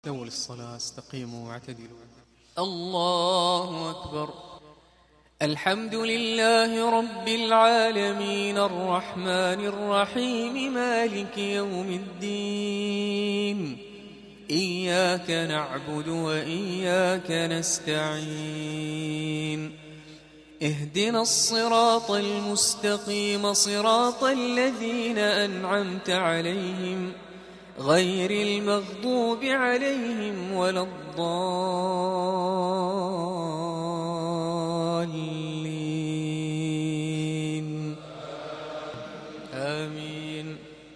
استووا للصلاة، استقيموا واعتدلوا. الله أكبر. الحمد لله رب العالمين الرحمن الرحيم مالك يوم الدين. إياك نعبد وإياك نستعين. اهدنا الصراط المستقيم صراط الذين أنعمت عليهم غير المغضوب عليهم ولا الضالين. آمين.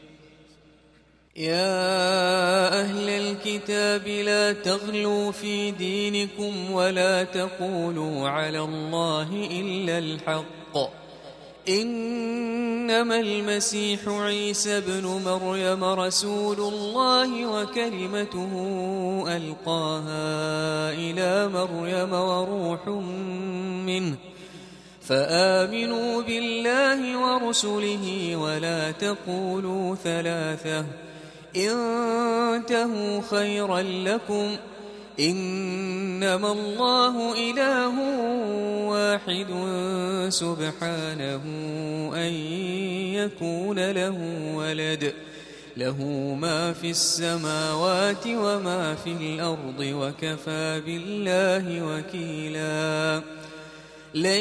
يا أهل الكتاب لا تغلوا في دينكم ولا تقولوا على الله إلا الحق. إنما المسيح عيسى ابن مريم رسول الله وكلمته ألقاها إلى مريم وروح منه، فآمنوا بالله ورسله ولا تقولوا ثلاثة، انتهوا خيرا لكم، إنما الله إله واحد سبحانه أن يكون له ولد، له ما في السماوات وما في الأرض وكفى بالله وكيلا. لن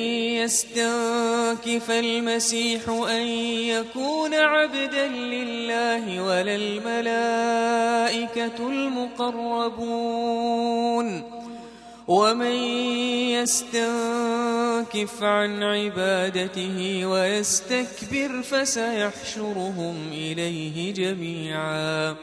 يستنكف المسيح أن يكون عبدا لله ولا الملائكة المقربون، ومن يستنكف عن عبادته ويستكبر فسيحشرهم إليه جميعا.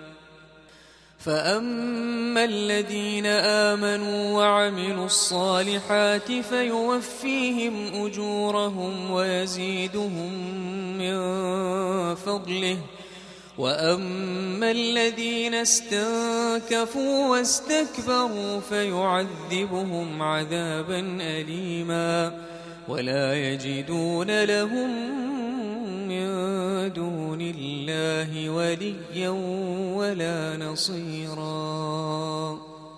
فأما الذين آمنوا وعملوا الصالحات فيوفيهم أجورهم ويزيدهم من فضله، وأما الذين استنكفوا واستكبروا فيعذبهم عذابا أليما ولا يجدون لهم من دون الله وليا ولا نصيرا.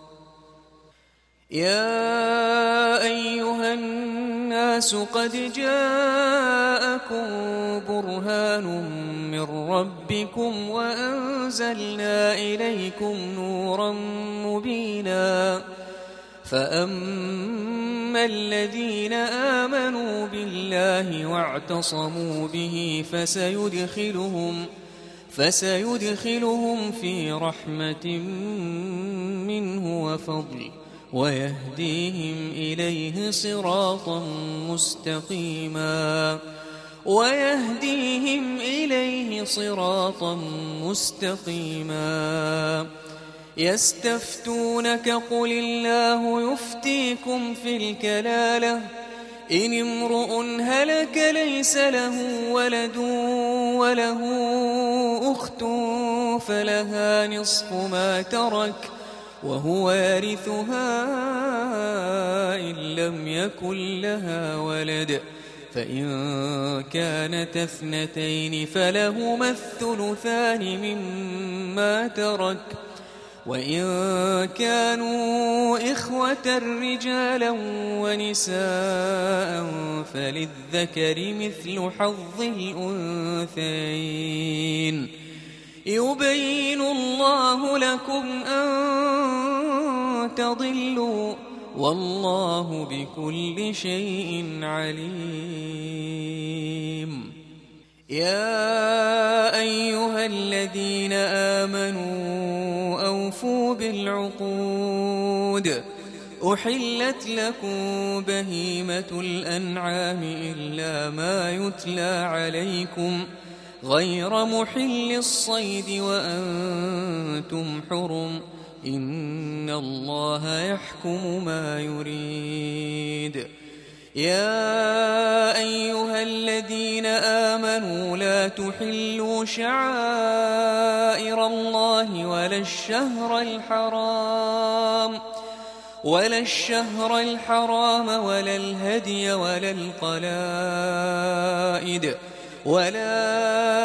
يا أيها الناس قد جاءكم برهان من ربكم وأنزلنا إليكم نورا مبينا. فأما الذين آمنوا بالله واعتصموا به فسيدخلهم في رحمة منه وفضل ويهديهم إليه صراطا مستقيما. يستفتونك قل الله يفتيكم في الكلالة، إن امرؤ هلك ليس له ولد وله أخت فلها نصف ما ترك وهو يرثها إن لم يكن لها ولد، فإن كانت اثنتين فلهما الثلثان مما ترك، وإن كانوا إخوة رجالا ونساء فللذكر مثل حظ الأنثيين. يبين الله لكم أن تضلوا والله بكل شيء عليم. يا أيها الذين آمنوا أوفوا بالعقود. أحلت لكم بهيمة الأنعام إلا ما يتلى عليكم غير محل الصيد وأنتم حرم، إن الله يحكم ما يريد. يا أيها الذين آمنوا لا تحلوا شعائر الله ولا الشهر الحرام ولا الهدي ولا القلائد ولا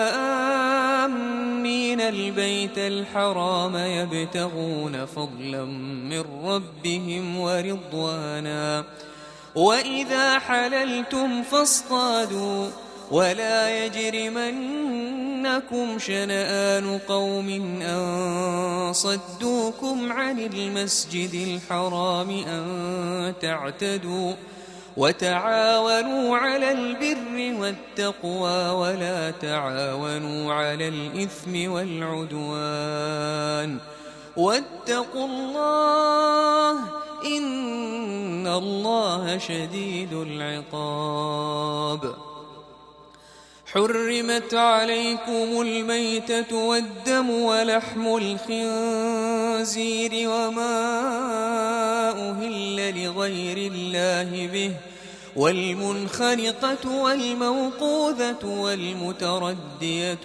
آمين البيت الحرام يبتغون فضلا من ربهم ورضوانا وإذا حللتم فاصطادوا ولا يجرمنكم شنآن قوم أن صدوكم عن المسجد الحرام أن تعتدوا وتعاونوا على البر والتقوى ولا تعاونوا على الإثم والعدوان واتقوا الله إن الله شديد العقاب. حرمت عليكم الميتة والدم ولحم الخنزير وما أهل لغير الله به والمنخنقة والموقوذة والمتردية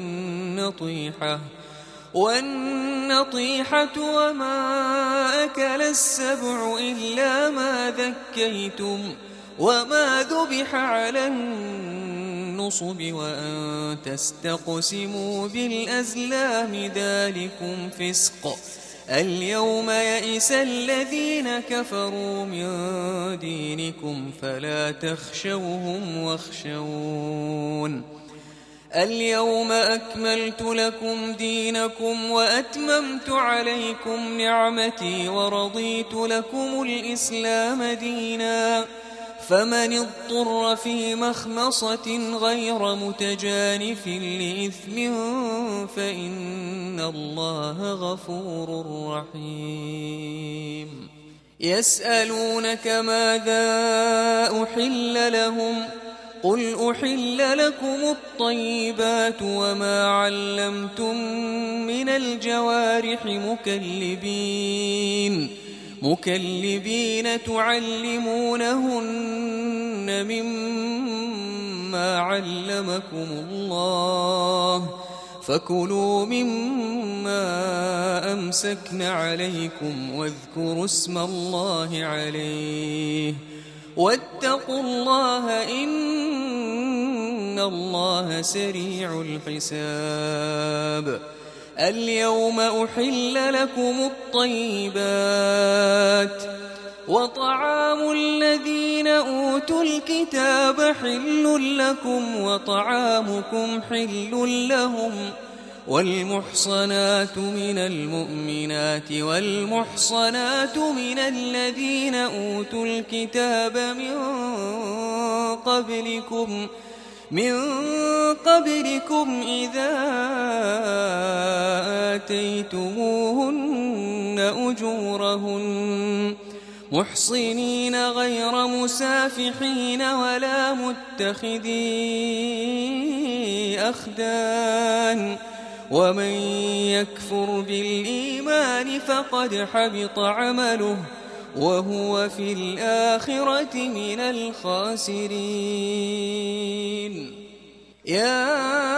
والنطيحة وما أكل السبع إلا ما ذكيتم وما ذبح على النصب وأن تستقسموا بالأزلام ذلكم فسق. اليوم يئس الذين كفروا من دينكم فلا تخشوهم واخشون. اليوم أكملت لكم دينكم وأتممت عليكم نعمتي ورضيت لكم الإسلام دينا فمن اضطر في مخمصة غير متجانف لإثم فإن الله غفور رحيم. يسألونك ماذا أحل لهم قل أحل لكم الطيبات وما علمتم من الجوارح مكلبين تعلمونهن مما علمكم الله فكلوا مما أمسكن عليكم واذكروا اسم الله عليه واتقوا الله إن الله سريع الحساب. اليوم أحل لكم الطيبات وطعام الذين أوتوا الكتاب حل لكم وطعامكم حل لهم والمحصنات من المؤمنات والمحصنات من الذين أوتوا الكتاب من قبلكم إذا آتيتموهن أجورهن محصنين غير مسافحين ولا متخذي أخدان ومن يكفر بالإيمان فقد حبط عمله وهو في الآخرة من الخاسرين. يا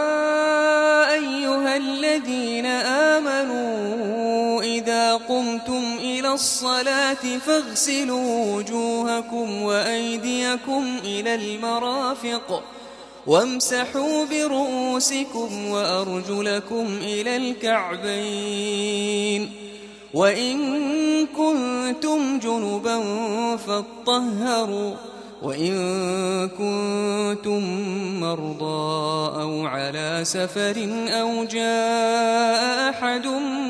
أيها الذين آمنوا إذا قمتم إلى الصلاة فاغسلوا وجوهكم وأيديكم إلى المرافق وامسحوا برؤوسكم وأرجلكم إلى الكعبين وإن كنتم جنبا فاطهروا وإن كنتم مرضى أو على سفر أو جاء أحد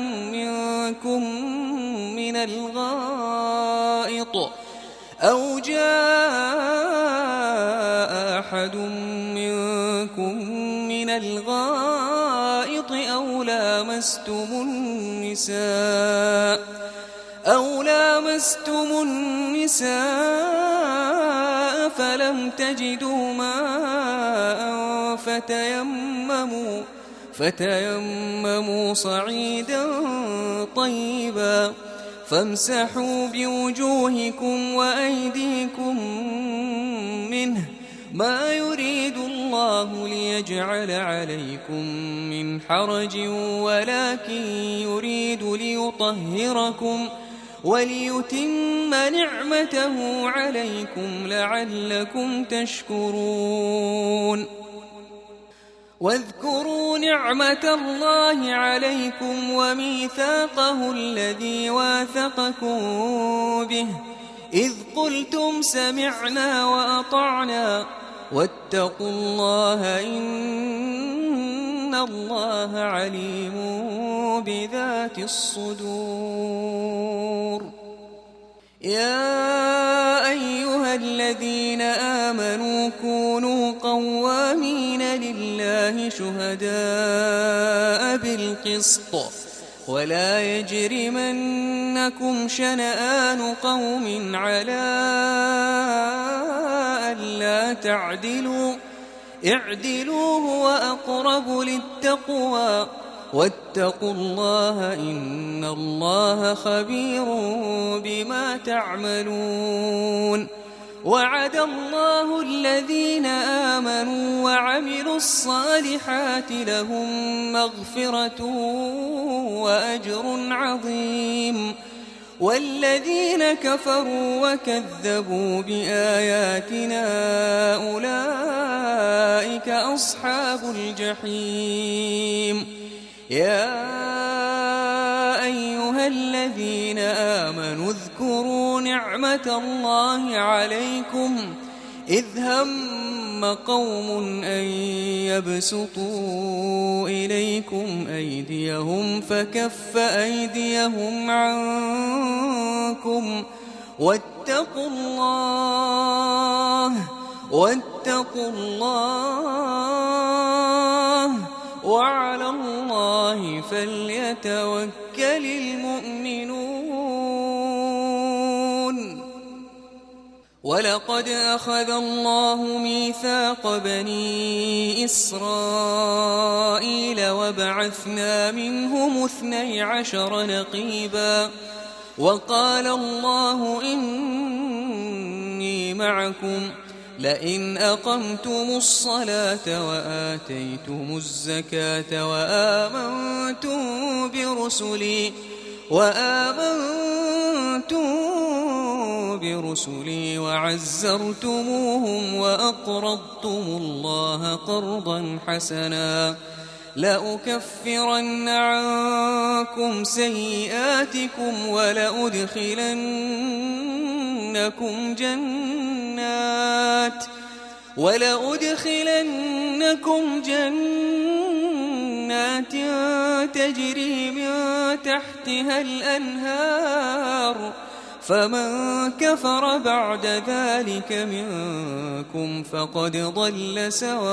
منكم من الغائط أو لامستم النساء فلم تجدوا ماء فتيمموا صعيدا طيبا فامسحوا بوجوهكم وأيديكم منه ما يريد الله ليجعل عليكم من حرج ولكن يريد ليطهركم وليتم نعمته عليكم لعلكم تشكرون. واذكروا نعمة الله عليكم وميثاقه الذي واثقكم به إذ قلتم سمعنا وأطعنا واتقوا الله إن الله عليم بذات الصدور. يا أيها الذين آمنوا كونوا قوامين لله شهداء بالقسط ولا يجرمنكم شنآن قوم على ألا تعدلوا اعدلوا هو أقرب للتقوى واتقوا الله إن الله خبير بما تعملون. وعد الله الذين آمنوا وعملوا الصالحات لهم مغفرة وأجر عظيم والذين كفروا وكذبوا بآياتنا أولئك أصحاب الجحيم. يا أيها الذين آمنوا اذكروا نعمة الله عليكم إذ هم قوم أن يبسطوا إليكم أيديهم فكف أيديهم عنكم واتقوا الله وعلى الله فليتوكل المؤمنون. ولقد أخذ الله ميثاق بني إسرائيل وبعثنا منهم 12 نقيبا وقال الله إني معكم لئن أقمتم الصلاة وآتيتم الزكاة وآمنتم برسلي وعزرتموهم وأقرضتم الله قرضا حسنا لأكفرن عنكم سيئاتكم ولأدخلنكم جنات تجري من تحتها الأنهار فمن كفر بعد ذلك منكم فقد ضل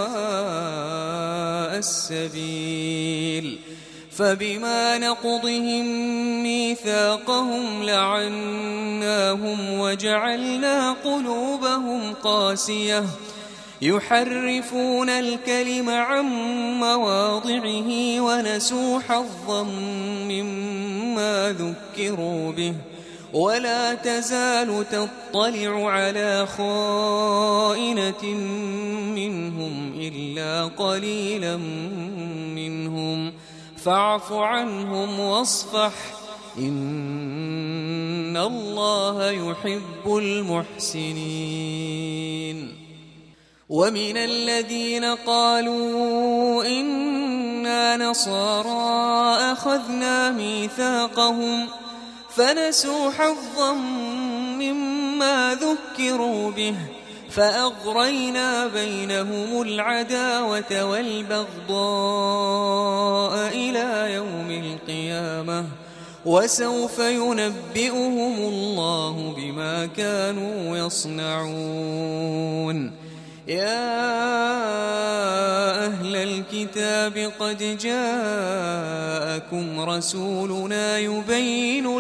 سواء السبيل. فبما نقضهم ميثاقهم لعناهم وجعلنا قلوبهم قاسية يحرفون الكلم عن مواضعه ونسوا حظا مما ذكروا به ولا تزال تطلع على خائنة منهم إلا قليلا منهم فاعف عنهم واصفح إن الله يحب المحسنين. ومن الذين قالوا إنا نصارى أخذنا ميثاقهم فنسوا حظا مما ذكروا به فأغرينا بينهم العداوة والبغضاء إلى يوم القيامة وسوف ينبئهم الله بما كانوا يصنعون. يا أهل الكتاب قد جاءكم رسولنا يبين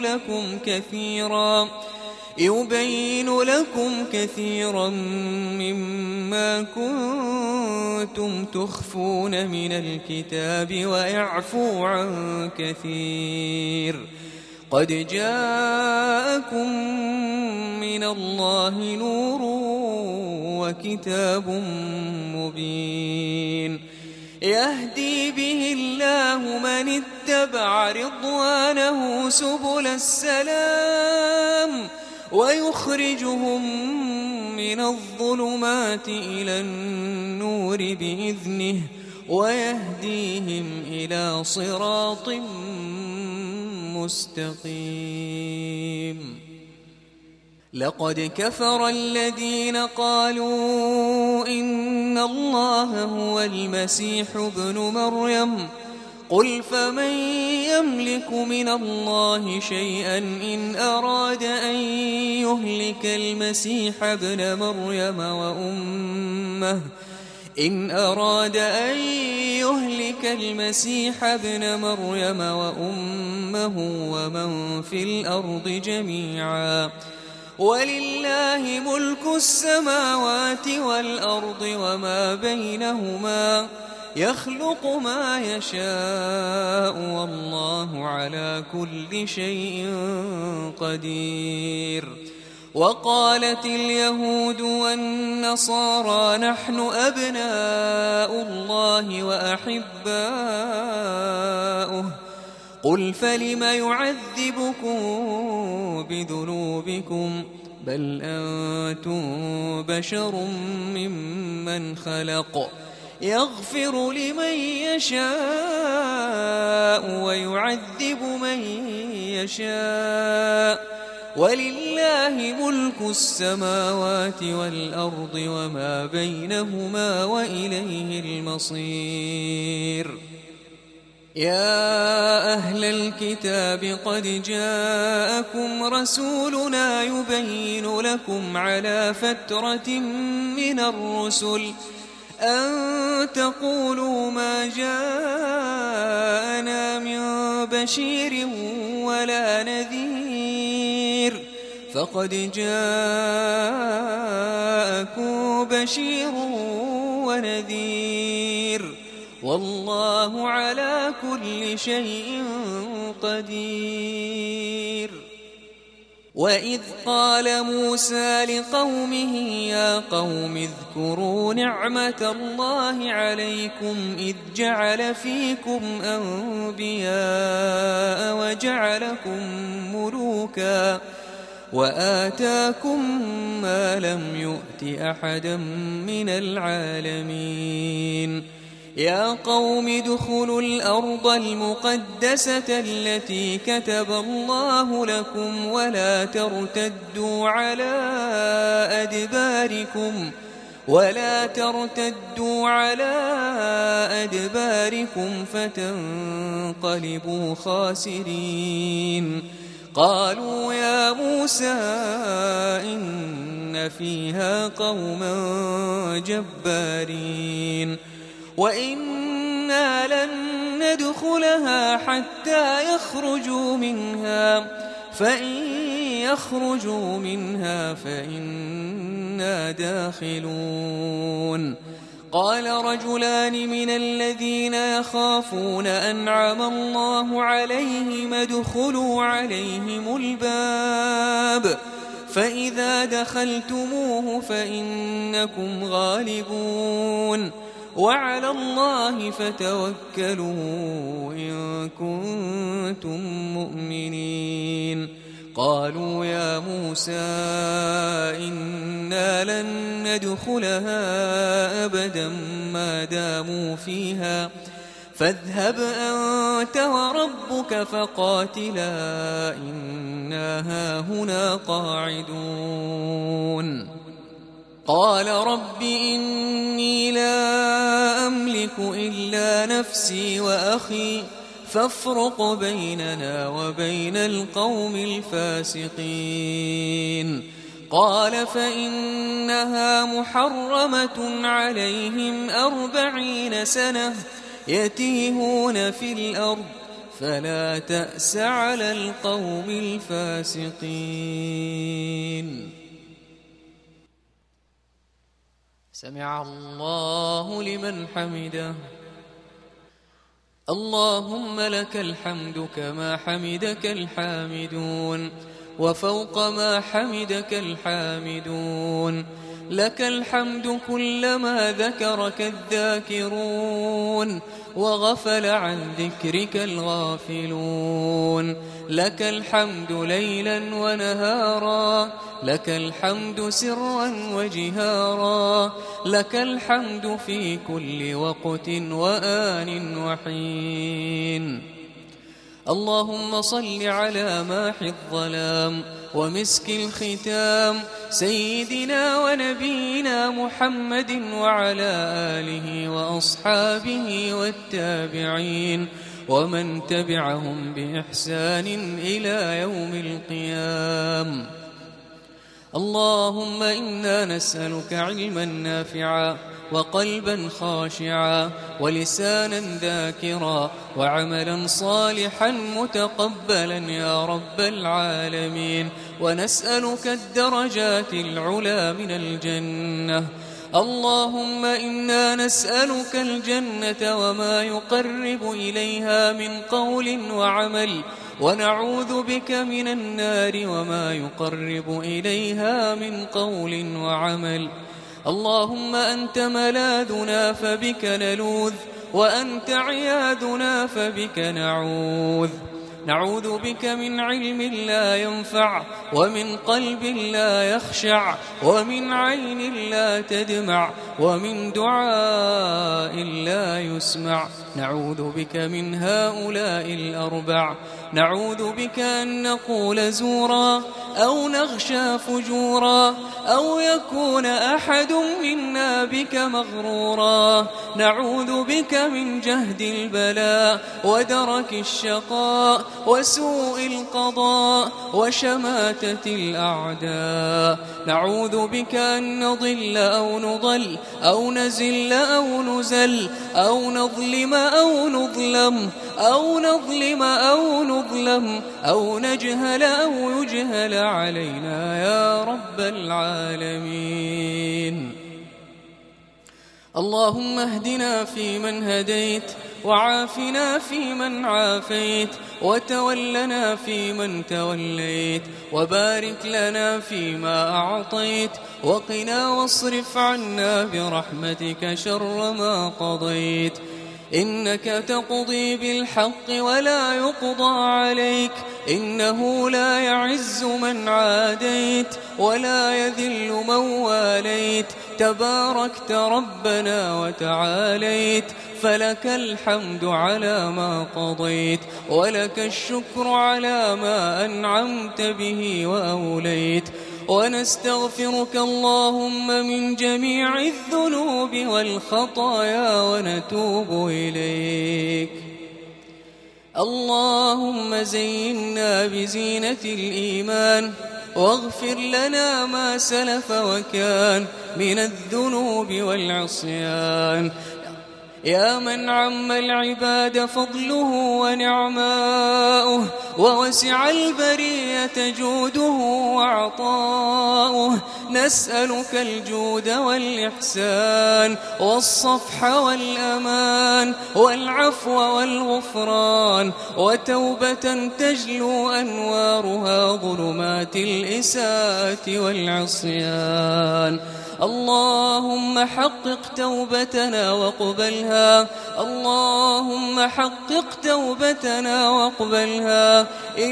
لكم كثيرا مما كنتم تخفون من الكتاب ويعفو عن كثير. قد جاءكم من الله نور وكتاب مبين يهدي به الله من اتبع رضوانه سبل السلام ويخرجهم من الظلمات إلى النور بإذنه ويهديهم إلى صراط مستقيم. لقد كفر الذين قالوا إن الله هو المسيح ابن مريم قل فمن يملك من الله شيئا إن أراد أن يهلك المسيح ابن مريم وأمه ومن في الأرض جميعا ولله ملك السماوات والأرض وما بينهما يخلق ما يشاء والله على كل شيء قدير. وقالت اليهود والنصارى نحن أبناء الله وأحباؤه قل فلم يعذبكم بذنوبكم بل أنتم بشر ممن خلق يغفر لمن يشاء ويعذب من يشاء ولله ملك السماوات والأرض وما بينهما وإليه المصير. يا أهل الكتاب قد جاءكم رسولنا يبين لكم على فترة من الرسل أن تقولوا ما جاءنا من بشير ولا نذير فقد جاءكم بشير ونذير والله على كل شيء قدير. وإذ قال موسى لقومه يا قوم اذكروا نعمة الله عليكم إذ جعل فيكم أنبياء وجعلكم ملوكا وآتاكم ما لم يؤت أحدا من العالمين. يا قوم ادخلوا الأرض المقدسة التي كتب الله لكم ولا ترتدوا على أدباركم فتنقلبوا خاسرين. قالوا يا موسى إن فيها قوما جبارين وإنا لن ندخلها حتى يخرجوا منها فإن يخرجوا منها فإنا داخلون. قال رجلان من الذين يخافون أنعم الله عليهم ادخلوا عليهم الباب فإذا دخلتموه فإنكم غالبون وعلى الله فتوكلوا إن كنتم مؤمنين. قالوا يا موسى إنا لن ندخلها أبدا ما داموا فيها فاذهب أنت وربك فقاتلا إنا هاهنا قاعدون. قال رب إني لا أملك إلا نفسي وأخي فافرق بيننا وبين القوم الفاسقين. قال فإنها محرمة عليهم 40 سنة يتيهون في الأرض فلا تأس على القوم الفاسقين. سمع الله لمن حمده. اللهم لك الحمد كما حمدك الحامدون وفوق ما حمدك الحامدون. لك الحمد كلما ذكرك الذاكرون وغفل عن ذكرك الغافلون. لك الحمد ليلا ونهارا، لك الحمد سرا وجهارا، لك الحمد في كل وقت وآن وحين. اللهم صل على ماحي الظلام ومسك الختام سيدنا ونبينا محمد وعلى آله وأصحابه والتابعين ومن تبعهم بإحسان إلى يوم القيام. اللهم إنا نسألك علما نافعا وقلبا خاشعا ولسانا ذاكرا وعملا صالحا متقبلا يا رب العالمين، ونسألك الدرجات العلى من الجنة. اللهم إنا نسألك الجنة وما يقرب إليها من قول وعمل، ونعوذ بك من النار وما يقرب إليها من قول وعمل. اللهم أنت ملاذنا فبك نلوذ، وأنت عياذنا فبك نعوذ بك من علم لا ينفع، ومن قلب لا يخشع، ومن عين لا تدمع، ومن دعاء لا يسمع. نعوذ بك من هؤلاء الأربع. نعوذ بك أن نقول زورا أو نغشى فجورا أو يكون أحد منا بك مغرورا. نعوذ بك من جهد البلاء ودرك الشقاء وسوء القضاء وشماتة الأعداء. نعوذ بك أن نضل أو نضل أو نزل أو نزل أو نظلم أو نظلم أو نجهل أو يجهل علينا يا رب العالمين. اللهم اهدنا فيمن هديت، وعافنا فيمن عافيت، وتولنا فيمن توليت، وبارك لنا فيما أعطيت، وقنا واصرف عنا برحمتك شر ما قضيت. إنك تقضي بالحق ولا يقضى عليك، إنه لا يعز من عاديت ولا يذل من واليت. تباركت ربنا وتعاليت، فلك الحمد على ما قضيت، ولك الشكر على ما أنعمت به وأوليت. ونستغفرك اللهم من جميع الذنوب والخطايا ونتوب إليك. اللهم زينا بزينة الإيمان، واغفر لنا ما سلف وكان من الذنوب والعصيان. يا من عم العباد فضله ونعماؤه، ووسع البرية جوده وعطاؤه، نسألك الجود والإحسان والصفح والأمان والعفو والغفران، وتوبة تجلو أنوارها ظلمات الإساءة والعصيان. اللهم حقق توبتنا واقبلها، اللهم حقق توبتنا واقبلها.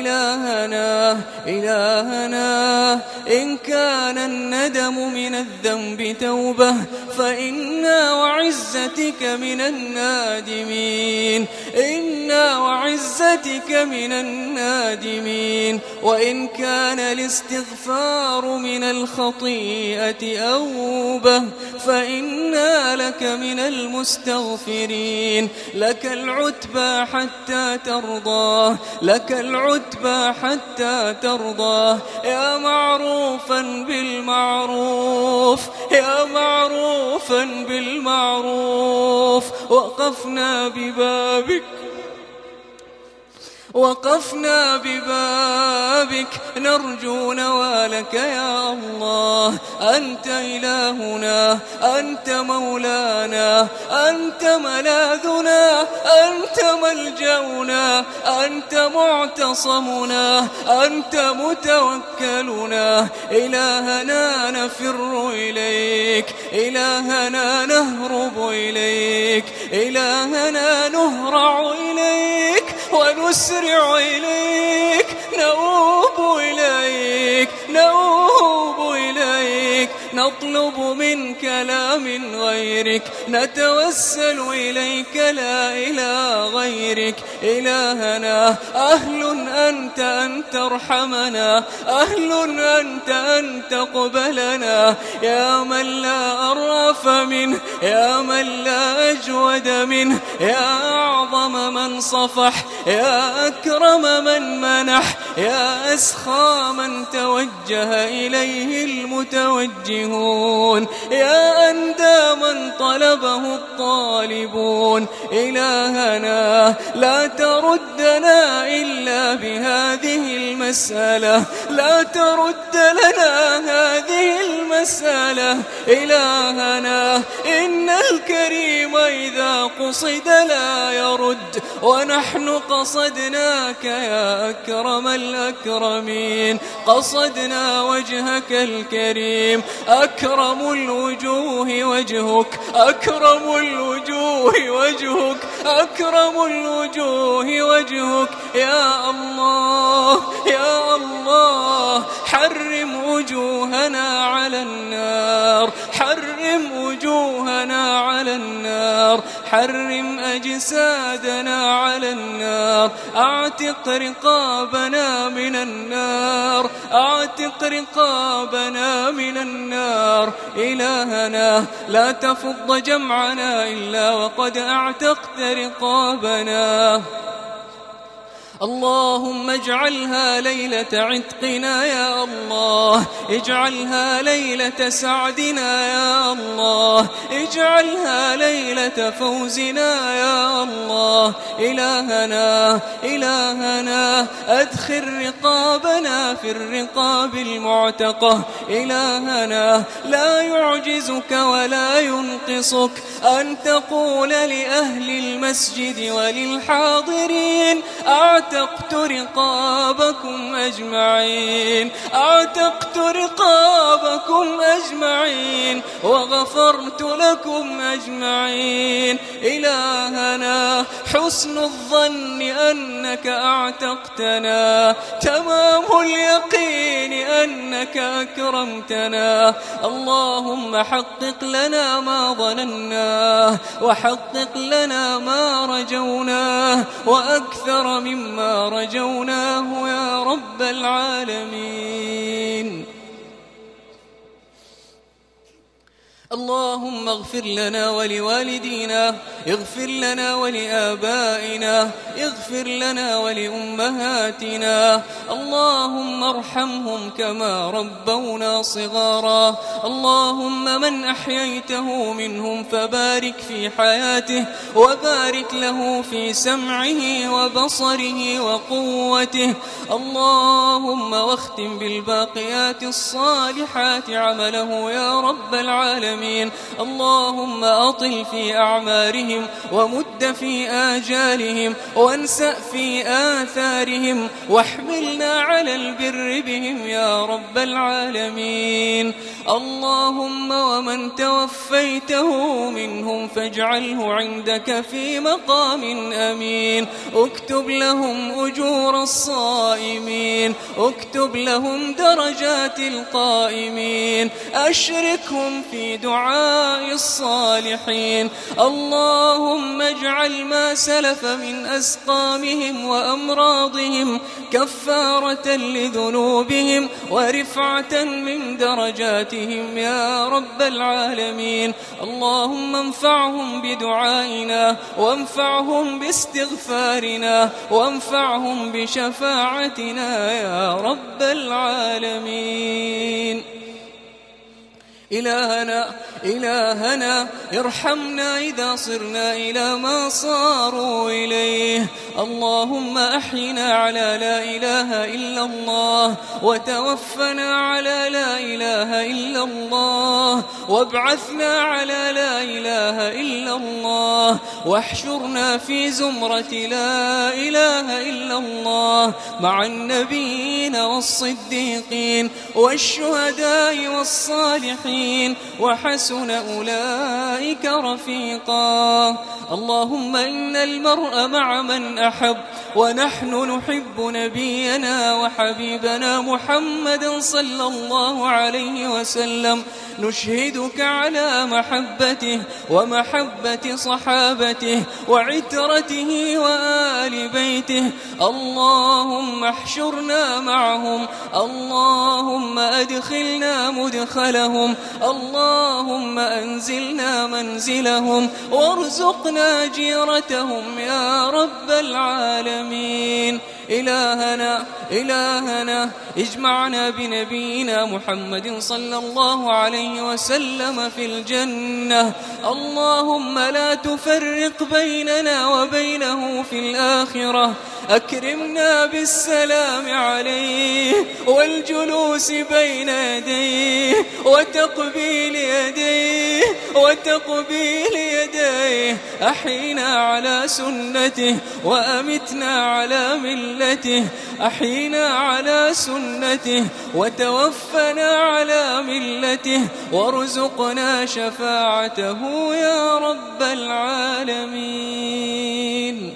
إلهنا إن كان الندم من الذنب توبة فإنا وعزتك من النادمين، إنا وعزتك من النادمين. وإن كان الاستغفار من الخطيئة أوبة فإنا لك من المستغفرين. لك العتبى حتى ترضى، لك العتبى حتى ترضى. يا معروفا بالمعروف، يا معروفا بالمعروف. وقفنا ببابك نرجو نوالك يا الله. أنت إلهنا، أنت مولانا، أنت ملاذنا، أنت ملجأنا، أنت معتصمنا، أنت متوكلنا. إلهنا نفر إليك، إلهنا نهرب إليك، إلهنا نهرع إليك ونسرع إليك، نؤوب إليك، نؤوب إليك، نطلب منك لا من غيرك، نتوسل إليك لا إلى غيرك. إلهنا أهل أنت أن ترحمنا، أهل أنت أن تقبلنا، يا من لا أرأف منه، يا من لا أجود منه، يا أعظم من صفح، يا أكرم من منح، يا أسخى من توجه إليه المتوجهون، يا أندى من طلبه الطالبون. إلهنا لا تردنا إلا بهذه المسألة، لا ترد لنا هذه المسألة. إلهنا إن الكريم إذا قصد لا يرد، ونحن قصدناك يا أكرم الأكرمين، قصدنا وجهك الكريم. أكرم الوجوه وجهك، أكرم الوجوه وجهك، أكرم الوجوه وجهك. يا الله يا الله، حرم وجوهنا على النار، حرم وجوهنا على النار، حرم أجسادنا على النار، أعتق رقابنا من النار، أعتق رقابنا من النار. إلهنا لا تفض جمعنا إلا وقد أعتقت رقابنا. اللهم اجعلها ليلة عتقنا يا الله، اجعلها ليلة سعدنا يا الله، اجعلها ليلة فوزنا يا الله. إلهنا إلهنا أدخل رقابنا في الرقاب المعتقة. إلهنا لا يعجزك ولا ينقصك أن تقول لأهل المسجد وللحاضرين أعتقت رقابكم أجمعين، أعتقت رقابكم أجمعين، وغفرت لكم أجمعين. إلهنا حسن الظن أنك أعتقتنا، تمام اليقين أنك أكرمتنا. اللهم حقق لنا ما ظنناه، وحقق لنا ما رجوناه، وأكثر مما رجوناه يا رب العالمين. اللهم اغفر لنا ولوالدينا، اغفر لنا ولآبائنا، اغفر لنا ولأمهاتنا. اللهم ارحمهم كما ربونا صغارا. اللهم من أحييته منهم فبارك في حياته، وبارك له في سمعه وبصره وقوته. اللهم واختم بالباقيات الصالحات عمله يا رب العالمين. اللهم أطل في أعمارهم، ومد في آجالهم، وانسأ في آثارهم، واحملنا على البر بهم يا رب العالمين. اللهم ومن توفيته منهم فاجعله عندك في مقام أمين. اكتب لهم أجور الصائمين، اكتب لهم درجات القائمين، أشركهم في دعاء الصالحين. اللهم اجعل ما سلف من أسقامهم وأمراضهم كفارة لذنوبهم ورفعة من درجاتهم يا رب العالمين. اللهم انفعهم بدعائنا، وانفعهم باستغفارنا، وانفعهم بشفاعتنا يا رب العالمين. إلهنا ارحمنا إذا صرنا إلى ما صاروا إليه. اللهم أحينا على لا إله إلا الله، وتوفنا على لا إله إلا الله، وابعثنا على لا إله إلا الله، واحشرنا في زمرة لا إله إلا الله مع النبيين والصديقين والشهداء والصالحين، وحسن وحسن أولئك رفيقا. اللهم إن المرء مع من أحب، ونحن نحب نبينا وحبيبنا محمدا صلى الله عليه وسلم، نشهدك على محبته ومحبة صحابته وعترته وآل بيته. اللهم احشرنا معهم، اللهم أدخلنا مدخلهم، اللهم أنزلنا منزلهم، وارزقنا جيرتهم يا رب العالمين. إلهنا اجمعنا بنبينا محمد صلى الله عليه وسلم في الجنة. اللهم لا تفرق بيننا وبينه في الآخرة. أكرمنا بالسلام عليه والجلوس بين يديه وتقبيل يديه. أحينا على سنته وأمتنا على ملته، أحينا على سنته وتوفنا على ملته، وارزقنا شفاعته يا رب العالمين.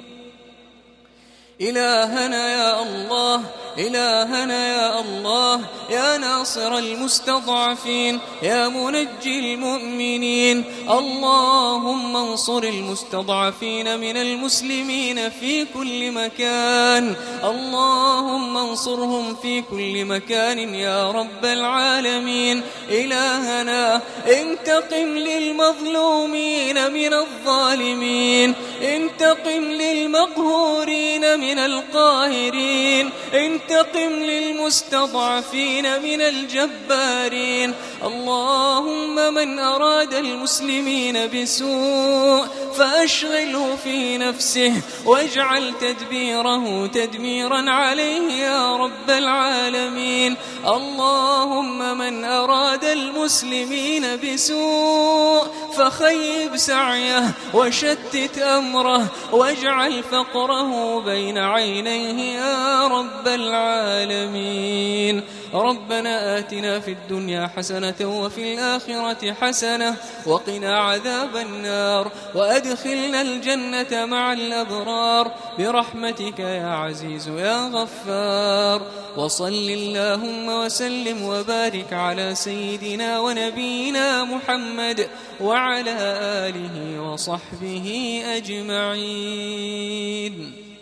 إلهنا يا الله، إلهنا يا الله، يا ناصر المستضعفين، يا منجي المؤمنين، اللهم انصر المستضعفين من المسلمين في كل مكان، اللهم انصرهم في كل مكان يا رب العالمين. إلهنا انتقم للمظلومين من الظالمين، انتقم للمقهورين من القاهرين، انتقم للمستضعفين من الجبارين. اللهم من أراد المسلمين بسوء فأشغله في نفسه، واجعل تدبيره تدميرا عليه يا رب العالمين. اللهم من أراد المسلمين بسوء فخيب سعيه وشتت أمره، واجعل فقره بين عينيه يا رب العالمين. ربنا آتنا في الدنيا حسنة وفي الآخرة حسنة وقنا عذاب النار، وأدخلنا الجنة مع الأبرار برحمتك يا عزيز يا غفار. وصل اللهم وسلم وبارك على سيدنا ونبينا محمد وعلى آله وصحبه أجمعين.